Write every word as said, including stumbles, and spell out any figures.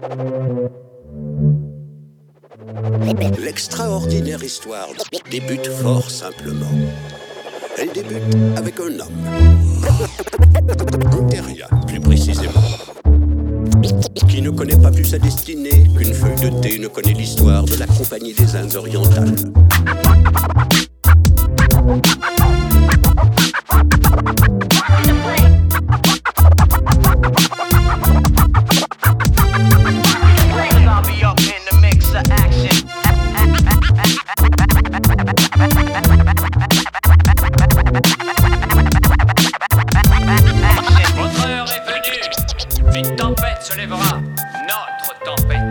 L'extraordinaire histoire débute fort simplement. Elle débute avec un homme. Un terrien, plus précisément. Qui ne connaît pas plus sa destinée qu'une feuille de thé ne connaît l'histoire de la Compagnie des Indes orientales. Votre heure est venue. Une tempête se lèvera. Notre tempête.